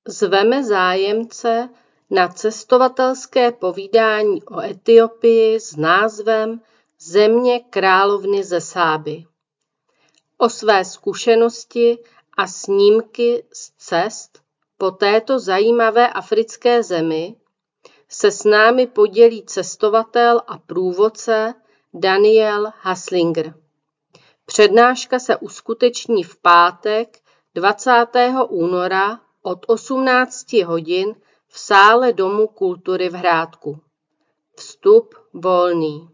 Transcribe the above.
Zveme zájemce na cestovatelské povídání o Etiopii s názvem Země královny ze Sáby. O své zkušenosti a snímky z cest po této zajímavé africké zemi se s námi podělí cestovatel a průvodce Daniel Haslinger. Přednáška se uskuteční v pátek 20. února od 18 hodin v sále Domu kultury v Hrádku. Vstup volný.